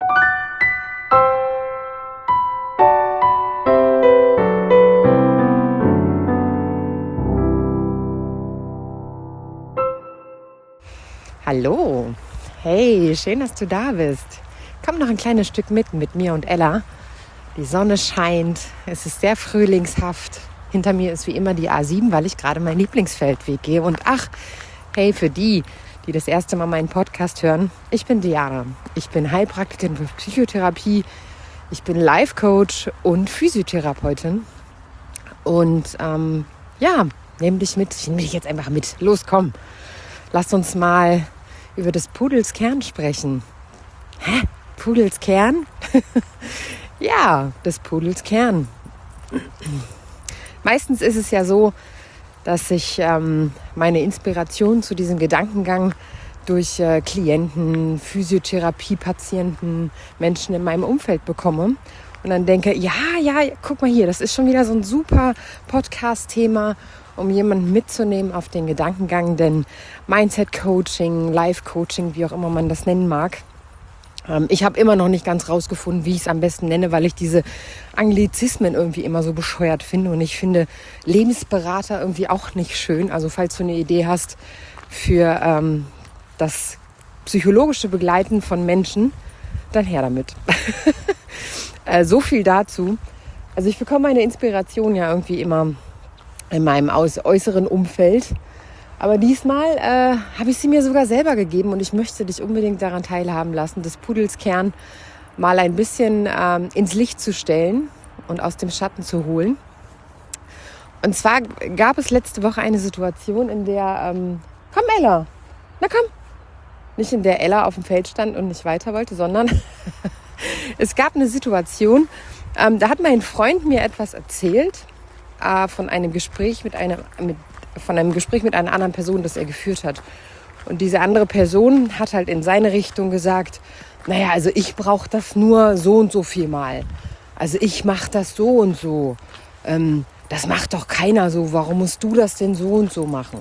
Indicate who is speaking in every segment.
Speaker 1: Hallo, hey, schön, dass du da bist. Komm noch ein kleines Stück mit mir und Ella. Die Sonne scheint, es ist sehr frühlingshaft. Hinter mir ist wie immer die A7, weil ich gerade meinen Lieblingsfeldweg gehe. Und ach, hey, für die das erste Mal meinen Podcast hören, ich bin Diana. Ich bin Heilpraktikerin für Psychotherapie, ich bin Life-Coach und Physiotherapeutin. Und nimm dich mit, ich nehme dich jetzt einfach mit. Los, komm, lass uns mal über des Pudels Kern sprechen. Hä? Pudels Kern? Ja, des Pudels Kern. Meistens ist es ja so, dass ich meine Inspiration zu diesem Gedankengang durch Klienten, Physiotherapie-Patienten, Menschen in meinem Umfeld bekomme. Und dann denke, ja, guck mal hier, das ist schon wieder so ein super Podcast-Thema, um jemanden mitzunehmen auf den Gedankengang, denn Mindset-Coaching, Life-Coaching, wie auch immer man das nennen mag. Ich habe immer noch nicht ganz rausgefunden, wie ich es am besten nenne, weil ich diese Anglizismen irgendwie immer so bescheuert finde. Und ich finde Lebensberater irgendwie auch nicht schön. Also falls du eine Idee hast für das psychologische Begleiten von Menschen, dann her damit. So viel dazu. Also ich bekomme meine Inspiration ja irgendwie immer in meinem äußeren Umfeld. Aber diesmal habe ich sie mir sogar selber gegeben und ich möchte dich unbedingt daran teilhaben lassen, des Pudels Kern mal ein bisschen ins Licht zu stellen und aus dem Schatten zu holen. Und zwar gab es letzte Woche eine Situation, in der, komm Ella, na komm, nicht in der Ella auf dem Feld stand und nicht weiter wollte, sondern es gab eine Situation, da hat mein Freund mir etwas erzählt, von einem Gespräch mit einer anderen Person, das er geführt hat. Und diese andere Person hat halt in seine Richtung gesagt, naja, also ich brauche das nur so und so viel Mal. Also ich mache das so und so. Das macht doch keiner so. Warum musst du das denn so und so machen?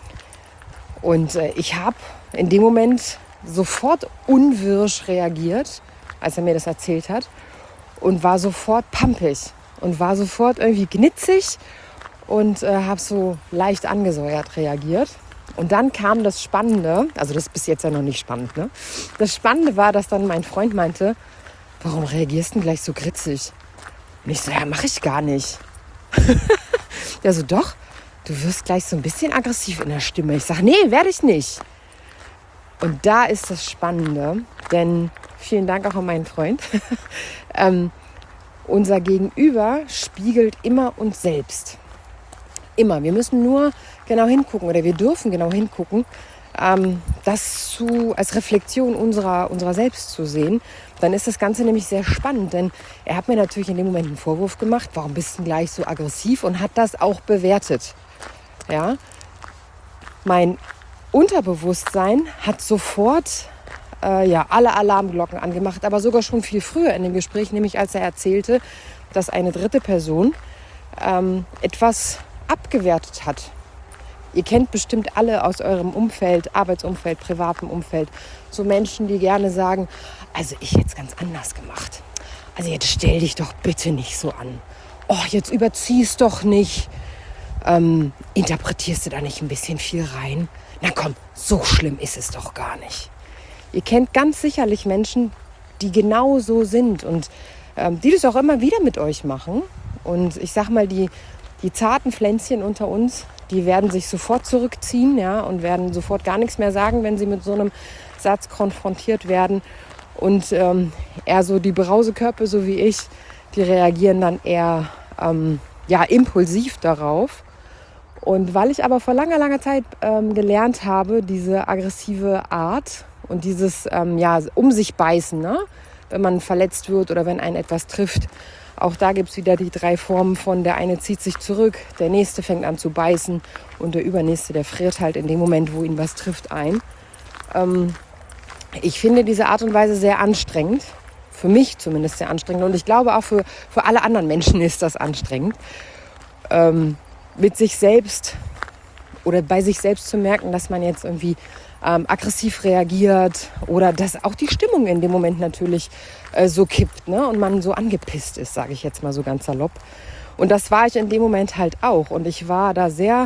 Speaker 1: Und ich habe in dem Moment sofort unwirsch reagiert, als er mir das erzählt hat. Und war sofort pampig. Und war sofort irgendwie gnitzig und habe so leicht angesäuert reagiert. Und dann kam das Spannende, also das ist bis jetzt ja noch nicht spannend, ne? Das Spannende war, dass dann mein Freund meinte, warum reagierst du denn gleich so gritzig? Und ich so, ja, mache ich gar nicht. Der so, doch, du wirst gleich so ein bisschen aggressiv in der Stimme. Ich sage, nee, werde ich nicht. Und da ist das Spannende, denn vielen Dank auch an meinen Freund, unser Gegenüber spiegelt immer uns selbst. Immer. Wir müssen nur genau hingucken oder wir dürfen genau hingucken, das als Reflexion unserer selbst zu sehen. Dann ist das Ganze nämlich sehr spannend, denn er hat mir natürlich in dem Moment einen Vorwurf gemacht, warum bist du denn gleich so aggressiv, und hat das auch bewertet. Ja? Mein Unterbewusstsein hat sofort alle Alarmglocken angemacht, aber sogar schon viel früher in dem Gespräch, nämlich als er erzählte, dass eine dritte Person etwas abgewertet hat. Ihr kennt bestimmt alle aus eurem Umfeld, Arbeitsumfeld, privatem Umfeld, so Menschen, die gerne sagen, also ich hätte es ganz anders gemacht. Also jetzt stell dich doch bitte nicht so an. Oh, jetzt überziehst doch nicht. Interpretierst du da nicht ein bisschen viel rein? Na komm, so schlimm ist es doch gar nicht. Ihr kennt ganz sicherlich Menschen, die genau so sind und die das auch immer wieder mit euch machen. Und ich sag mal, die zarten Pflänzchen unter uns, die werden sich sofort zurückziehen, ja, und werden sofort gar nichts mehr sagen, wenn sie mit so einem Satz konfrontiert werden. Und eher so die Brausekörper, so wie ich, die reagieren dann eher impulsiv darauf. Und weil ich aber vor langer Zeit gelernt habe, diese aggressive Art und dieses um sich beißen, ne? Wenn man verletzt wird oder wenn einen etwas trifft. Auch da gibt es wieder die 3 Formen von, der eine zieht sich zurück, der nächste fängt an zu beißen und der übernächste, der friert halt in dem Moment, wo ihn was trifft, ein. Ich finde diese Art und Weise sehr anstrengend, für mich zumindest sehr anstrengend, und ich glaube auch für alle anderen Menschen ist das anstrengend, mit sich selbst oder bei sich selbst zu merken, dass man jetzt irgendwie aggressiv reagiert oder dass auch die Stimmung in dem Moment natürlich so kippt, ne? Und man so angepisst ist, sage ich jetzt mal so ganz salopp. Und das war ich in dem Moment halt auch. Und ich war da sehr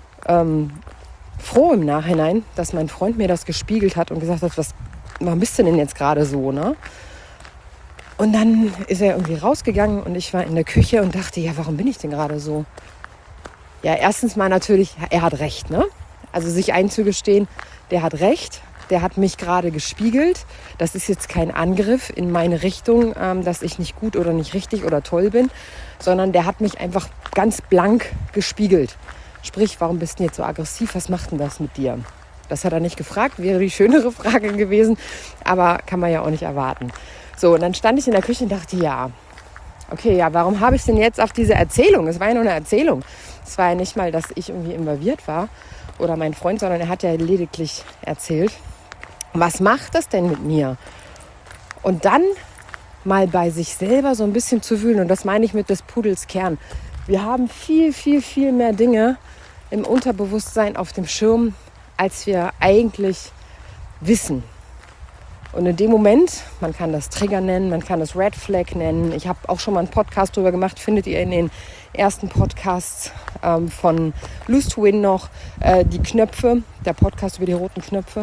Speaker 1: froh im Nachhinein, dass mein Freund mir das gespiegelt hat und gesagt hat, warum bist du denn jetzt gerade so, ne? Und dann ist er irgendwie rausgegangen und ich war in der Küche und dachte, ja, warum bin ich denn gerade so? Ja, erstens mal natürlich, er hat recht, ne? Also sich einzugestehen, der hat recht, der hat mich gerade gespiegelt. Das ist jetzt kein Angriff in meine Richtung, dass ich nicht gut oder nicht richtig oder toll bin, sondern der hat mich einfach ganz blank gespiegelt. Sprich, warum bist du jetzt so aggressiv? Was macht denn das mit dir? Das hat er nicht gefragt, wäre die schönere Frage gewesen, aber kann man ja auch nicht erwarten. So, und dann stand ich in der Küche und dachte, ja, okay, ja, warum habe ich denn jetzt auf diese Erzählung? Es war ja nur eine Erzählung. Es war ja nicht mal, dass ich irgendwie involviert war oder mein Freund, sondern er hat ja lediglich erzählt. Was macht das denn mit mir? Und dann mal bei sich selber so ein bisschen zu wühlen. Und das meine ich mit des Pudels Kern. Wir haben viel, viel, viel mehr Dinge im Unterbewusstsein auf dem Schirm, als wir eigentlich wissen. Und in dem Moment, man kann das Trigger nennen, man kann das Red Flag nennen. Ich habe auch schon mal einen Podcast darüber gemacht, findet ihr in den ersten Podcasts von Lose to Win noch, die Knöpfe, der Podcast über die roten Knöpfe.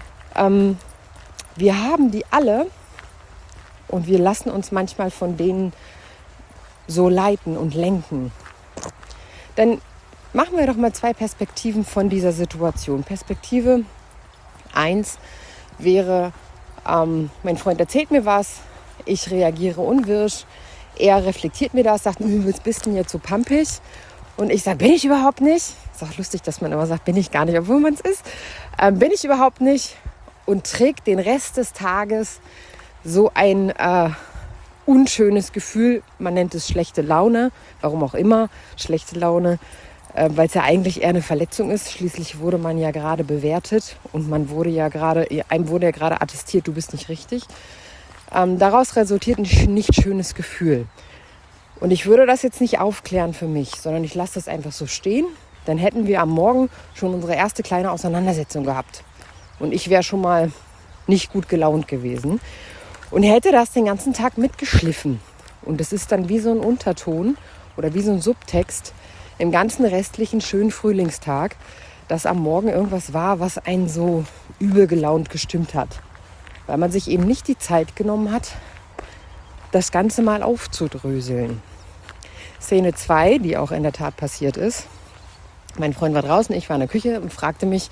Speaker 1: Wir haben die alle und wir lassen uns manchmal von denen so leiten und lenken. Dann machen wir doch mal 2 Perspektiven von dieser Situation. Perspektive 1 wäre, mein Freund erzählt mir was, ich reagiere unwirsch, er reflektiert mir das, sagt, was bist du denn jetzt so pampig? Und ich sage, bin ich überhaupt nicht? Ist auch lustig, dass man immer sagt, bin ich gar nicht, obwohl man es ist. Bin ich überhaupt nicht? Und trägt den Rest des Tages so ein unschönes Gefühl. Man nennt es schlechte Laune, warum auch immer, schlechte Laune, weil es ja eigentlich eher eine Verletzung ist. Schließlich wurde man ja gerade bewertet und einem wurde ja gerade attestiert, du bist nicht richtig. Daraus resultiert ein nicht schönes Gefühl. Und ich würde das jetzt nicht aufklären für mich, sondern ich lasse das einfach so stehen. Dann hätten wir am Morgen schon unsere erste kleine Auseinandersetzung gehabt. Und ich wäre schon mal nicht gut gelaunt gewesen. Und hätte das den ganzen Tag mitgeschliffen. Und es ist dann wie so ein Unterton oder wie so ein Subtext im ganzen restlichen schönen Frühlingstag, dass am Morgen irgendwas war, was einen so übel gelaunt gestimmt hat. Weil man sich eben nicht die Zeit genommen hat, das Ganze mal aufzudröseln. Szene 2, die auch in der Tat passiert ist. Mein Freund war draußen, ich war in der Küche und fragte mich,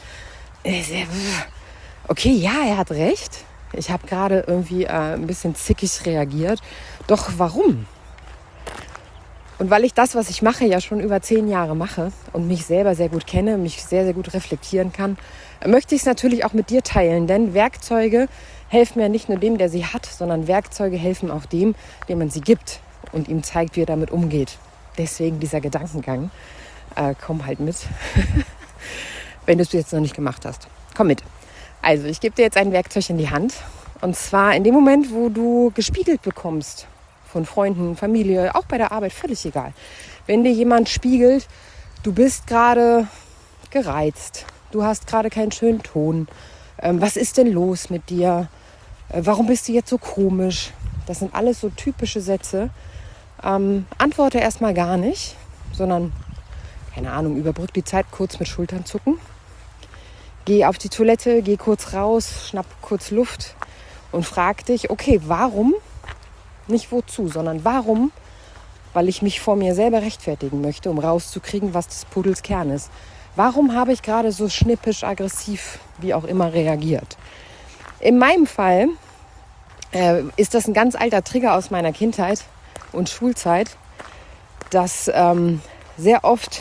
Speaker 1: okay, ja, er hat recht. Ich habe gerade irgendwie ein bisschen zickig reagiert. Doch warum? Und weil ich das, was ich mache, ja schon über 10 Jahre mache und mich selber sehr gut kenne, mich sehr, sehr gut reflektieren kann, möchte ich es natürlich auch mit dir teilen. Denn Werkzeuge helfen ja nicht nur dem, der sie hat, sondern Werkzeuge helfen auch dem man sie gibt und ihm zeigt, wie er damit umgeht. Deswegen dieser Gedankengang. Komm halt mit, wenn du es jetzt noch nicht gemacht hast. Komm mit. Also, ich gebe dir jetzt ein Werkzeug in die Hand. Und zwar in dem Moment, wo du gespiegelt bekommst von Freunden, Familie, auch bei der Arbeit, völlig egal. Wenn dir jemand spiegelt, du bist gerade gereizt, du hast gerade keinen schönen Ton, was ist denn los mit dir? Warum bist du jetzt so komisch? Das sind alles so typische Sätze. Antworte erstmal gar nicht, sondern, keine Ahnung, überbrück die Zeit kurz mit Schultern zucken. Geh auf die Toilette, geh kurz raus, schnapp kurz Luft und frag dich, okay, warum? Nicht wozu, sondern warum? Weil ich mich vor mir selber rechtfertigen möchte, um rauszukriegen, was des Pudels Kern ist. Warum habe ich gerade so schnippisch, aggressiv, wie auch immer reagiert? In meinem Fall ist das ein ganz alter Trigger aus meiner Kindheit und Schulzeit, das sehr oft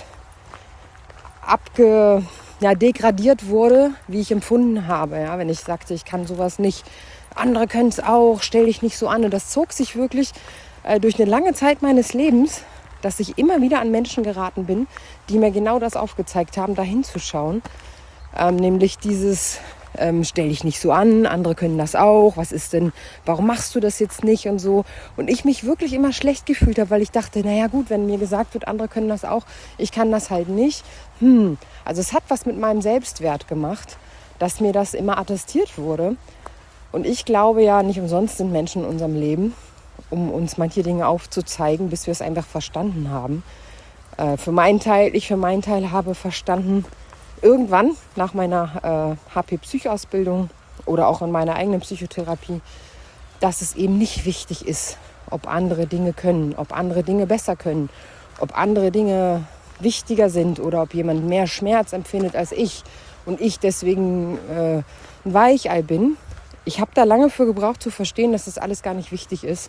Speaker 1: degradiert wurde, wie ich empfunden habe. Ja? Wenn ich sagte, ich kann sowas nicht, andere können es auch, stell dich nicht so an. Und das zog sich wirklich durch eine lange Zeit meines Lebens, dass ich immer wieder an Menschen geraten bin, die mir genau das aufgezeigt haben, da hinzuschauen. Nämlich dieses, stell dich nicht so an, andere können das auch, was ist denn, warum machst du das jetzt nicht und so. Und ich mich wirklich immer schlecht gefühlt habe, weil ich dachte, naja gut, wenn mir gesagt wird, andere können das auch, ich kann das halt nicht. Also es hat was mit meinem Selbstwert gemacht, dass mir das immer attestiert wurde. Und ich glaube ja, nicht umsonst sind Menschen in unserem Leben, um uns manche Dinge aufzuzeigen, bis wir es einfach verstanden haben. Ich für meinen Teil habe verstanden, irgendwann nach meiner HP-Psych-Ausbildung oder auch in meiner eigenen Psychotherapie, dass es eben nicht wichtig ist, ob andere Dinge können, ob andere Dinge besser können, ob andere Dinge wichtiger sind oder ob jemand mehr Schmerz empfindet als ich und ich deswegen ein Weichei bin. Ich habe da lange für gebraucht zu verstehen, dass das alles gar nicht wichtig ist.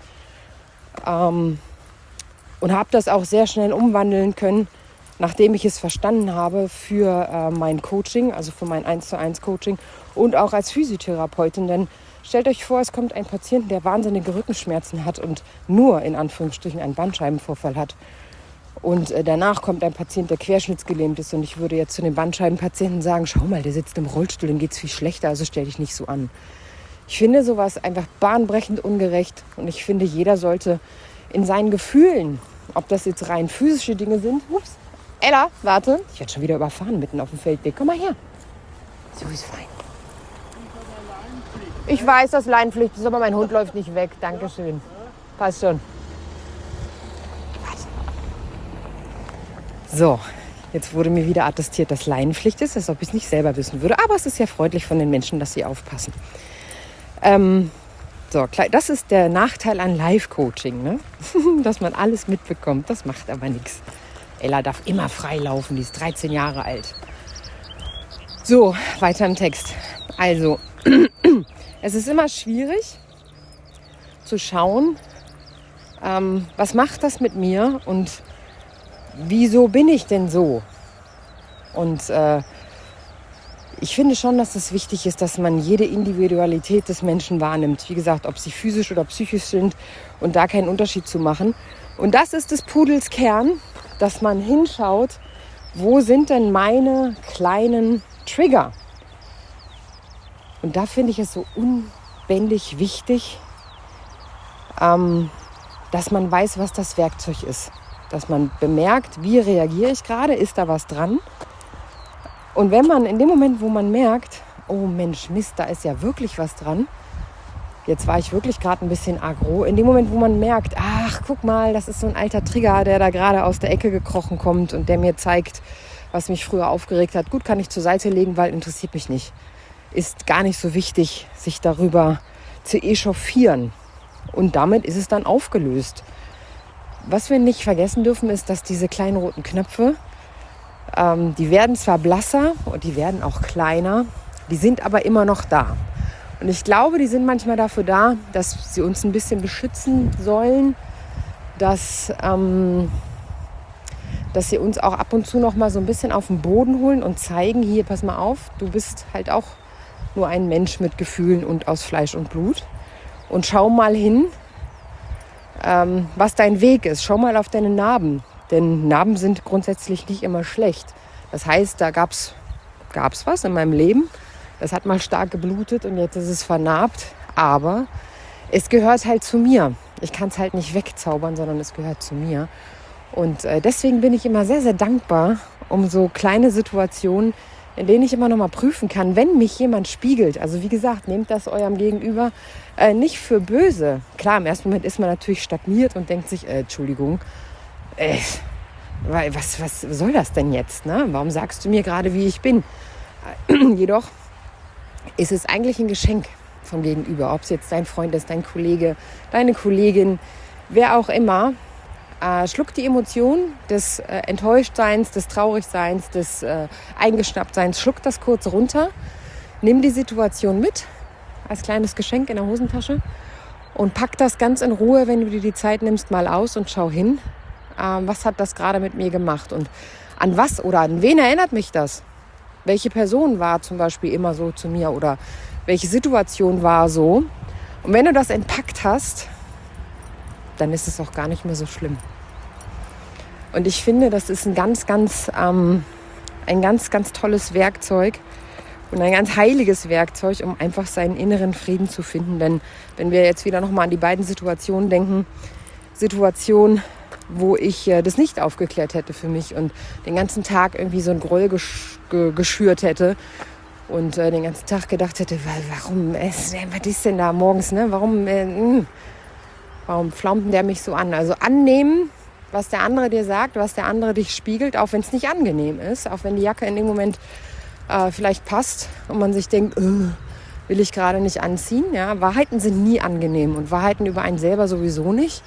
Speaker 1: Und habe das auch sehr schnell umwandeln können, nachdem ich es verstanden habe, für mein Coaching, also für mein 1:1 Coaching und auch als Physiotherapeutin. Denn stellt euch vor, es kommt ein Patient, der wahnsinnige Rückenschmerzen hat und nur in Anführungsstrichen einen Bandscheibenvorfall hat. Und danach kommt ein Patient, der querschnittsgelähmt ist. Und ich würde jetzt zu den Bandscheibenpatienten sagen, schau mal, der sitzt im Rollstuhl, dem geht es viel schlechter, also stell dich nicht so an. Ich finde sowas einfach bahnbrechend ungerecht. Und ich finde, jeder sollte in seinen Gefühlen, ob das jetzt rein physische Dinge sind. Ups, Ella, warte. Ich werde schon wieder überfahren mitten auf dem Feldweg. Komm mal her. So ist fein. Ich weiß, dass Leinenpflicht ist, aber mein Hund läuft nicht weg. Dankeschön. Passt schon. So, jetzt wurde mir wieder attestiert, dass Leinenpflicht ist, als ob ich es nicht selber wissen würde. Aber es ist ja freundlich von den Menschen, dass sie aufpassen. So, das ist der Nachteil an Live-Coaching, ne? Dass man alles mitbekommt. Das macht aber nichts. Ella darf immer frei laufen, die ist 13 Jahre alt. So, weiter im Text. Also, es ist immer schwierig zu schauen, was macht das mit mir und wieso bin ich denn so? Und ich finde schon, dass es wichtig ist, dass man jede Individualität des Menschen wahrnimmt. Wie gesagt, ob sie physisch oder psychisch sind und da keinen Unterschied zu machen. Und das ist des Pudels Kern, dass man hinschaut, wo sind denn meine kleinen Trigger? Und da finde ich es so unbändig wichtig, dass man weiß, was das Werkzeug ist. Dass man bemerkt, wie reagiere ich gerade, ist da was dran? Und wenn man in dem Moment, wo man merkt, oh Mensch, Mist, da ist ja wirklich was dran. Jetzt war ich wirklich gerade ein bisschen aggro. In dem Moment, wo man merkt, ach, guck mal, das ist so ein alter Trigger, der da gerade aus der Ecke gekrochen kommt und der mir zeigt, was mich früher aufgeregt hat. Gut, kann ich zur Seite legen, weil interessiert mich nicht. Ist gar nicht so wichtig, sich darüber zu echauffieren. Und damit ist es dann aufgelöst. Was wir nicht vergessen dürfen, ist, dass diese kleinen roten Knöpfe, die werden zwar blasser und die werden auch kleiner, die sind aber immer noch da. Und ich glaube, die sind manchmal dafür da, dass sie uns ein bisschen beschützen sollen, dass sie uns auch ab und zu noch mal so ein bisschen auf den Boden holen und zeigen, hier, pass mal auf, du bist halt auch nur ein Mensch mit Gefühlen und aus Fleisch und Blut. Und schau mal hin, was dein Weg ist. Schau mal auf deine Narben. Denn Narben sind grundsätzlich nicht immer schlecht. Das heißt, da gab's was in meinem Leben. Das hat mal stark geblutet und jetzt ist es vernarbt. Aber es gehört halt zu mir. Ich kann es halt nicht wegzaubern, sondern es gehört zu mir. Und deswegen bin ich immer sehr, sehr dankbar um so kleine Situationen, in denen ich immer noch mal prüfen kann, wenn mich jemand spiegelt. Also wie gesagt, nehmt das eurem Gegenüber nicht für böse. Klar, im ersten Moment ist man natürlich stagniert und denkt sich, Entschuldigung, was soll das denn jetzt? Ne? Warum sagst du mir gerade, wie ich bin? Jedoch ist es eigentlich ein Geschenk vom Gegenüber. Ob es jetzt dein Freund ist, dein Kollege, deine Kollegin, wer auch immer. Schluck die Emotion des Enttäuschtseins, des Traurigseins, des Eingeschnapptseins. Schluck das kurz runter. Nimm die Situation mit als kleines Geschenk in der Hosentasche und pack das ganz in Ruhe, wenn du dir die Zeit nimmst, mal aus und schau hin. Was hat das gerade mit mir gemacht und an was oder an wen erinnert mich das? Welche Person war zum Beispiel immer so zu mir oder welche Situation war so? Und wenn du das entpackt hast, dann ist es auch gar nicht mehr so schlimm. Und ich finde, das ist ein ganz, ganz tolles Werkzeug und ein ganz heiliges Werkzeug, um einfach seinen inneren Frieden zu finden. Denn wenn wir jetzt wieder nochmal an die beiden Situationen denken, Situation, wo ich das nicht aufgeklärt hätte für mich und den ganzen Tag irgendwie so ein Groll geschürt hätte und den ganzen Tag gedacht hätte, warum, was ist denn da morgens, ne? Warum flaumt der mich so an? Also annehmen, was der andere dir sagt, was der andere dich spiegelt, auch wenn es nicht angenehm ist, auch wenn die Jacke in dem Moment vielleicht passt und man sich denkt, will ich gerade nicht anziehen. Ja? Wahrheiten sind nie angenehm und Wahrheiten über einen selber sowieso nicht.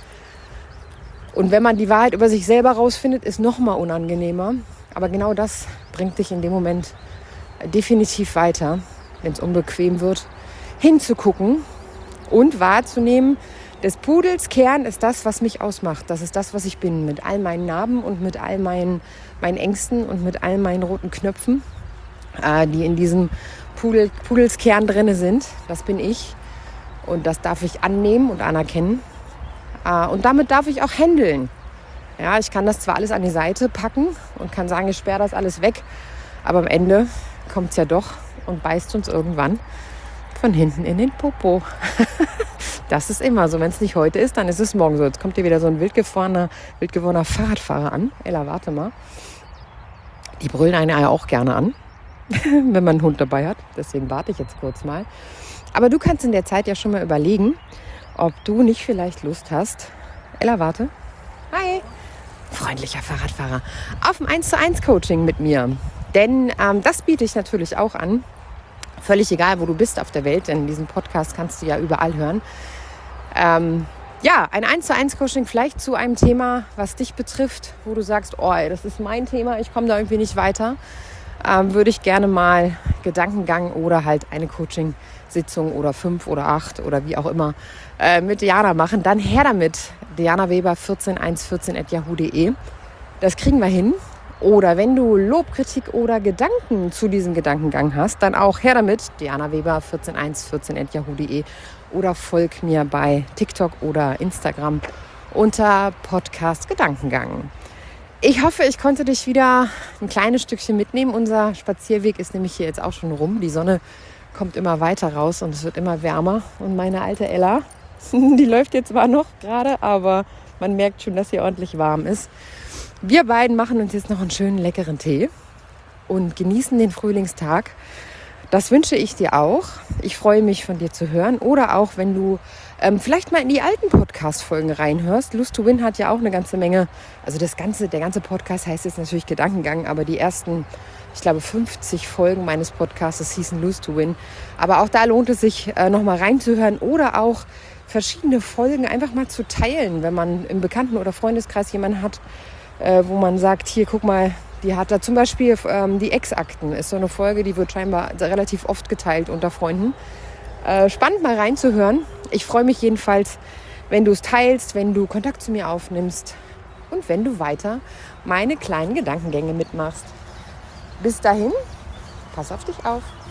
Speaker 1: Und wenn man die Wahrheit über sich selber rausfindet, ist noch mal unangenehmer. Aber genau das bringt dich in dem Moment definitiv weiter, wenn es unbequem wird, hinzugucken und wahrzunehmen, des Pudels Kern ist das, was mich ausmacht. Das ist das, was ich bin, mit all meinen Narben und mit all meinen Ängsten und mit all meinen roten Knöpfen, die in diesem Pudelskern drin sind. Das bin ich und das darf ich annehmen und anerkennen. Und damit darf ich auch handeln. Ja, ich kann das zwar alles an die Seite packen und kann sagen, ich sperre das alles weg, aber am Ende kommt es ja doch und beißt uns irgendwann von hinten in den Popo. Das ist immer so. Wenn es nicht heute ist, dann ist es morgen so. Jetzt kommt hier wieder so ein wildgefrorener Fahrradfahrer an. Ella, warte mal. Die brüllen einen ja auch gerne an, wenn man einen Hund dabei hat. Deswegen warte ich jetzt kurz mal. Aber du kannst in der Zeit ja schon mal überlegen, ob du nicht vielleicht Lust hast. Ella, warte. Hi. Freundlicher Fahrradfahrer. Auf ein 1:1 Coaching mit mir. Denn das biete ich natürlich auch an. Völlig egal, wo du bist auf der Welt, denn diesen Podcast kannst du ja überall hören. Ein 1:1 Coaching vielleicht zu einem Thema, was dich betrifft, wo du sagst, oh, das ist mein Thema, ich komme da irgendwie nicht weiter. Würde ich gerne mal Gedankengang oder halt eine Coaching-Sitzung oder 5 oder 8 oder wie auch immer mit Diana machen. Dann her damit, Diana Weber 14114@yahoo.de. Das kriegen wir hin. Oder wenn du Lob, Kritik oder Gedanken zu diesem Gedankengang hast, dann auch her damit, Diana Weber 14114@yahoo.de oder folg mir bei TikTok oder Instagram unter Podcast Gedankengang. Ich hoffe, ich konnte dich wieder ein kleines Stückchen mitnehmen. Unser Spazierweg ist nämlich hier jetzt auch schon rum. Die Sonne kommt immer weiter raus und es wird immer wärmer. Und meine alte Ella, die läuft jetzt zwar noch gerade, aber man merkt schon, dass sie ordentlich warm ist. Wir beiden machen uns jetzt noch einen schönen leckeren Tee und genießen den Frühlingstag. Das wünsche ich dir auch. Ich freue mich, von dir zu hören. Oder auch, wenn du vielleicht mal in die alten Podcast-Folgen reinhörst. Lose to Win hat ja auch eine ganze Menge. Also der ganze Podcast heißt jetzt natürlich Gedankengang, aber die ersten, ich glaube, 50 Folgen meines Podcasts hießen Lose to Win. Aber auch da lohnt es sich, nochmal reinzuhören oder auch verschiedene Folgen einfach mal zu teilen, wenn man im Bekannten- oder Freundeskreis jemanden hat, wo man sagt, hier, guck mal, die hat da zum Beispiel die Ex-Akten, ist so eine Folge, die wird scheinbar relativ oft geteilt unter Freunden. Spannend mal reinzuhören. Ich freue mich jedenfalls, wenn du es teilst, wenn du Kontakt zu mir aufnimmst und wenn du weiter meine kleinen Gedankengänge mitmachst. Bis dahin, pass auf dich auf.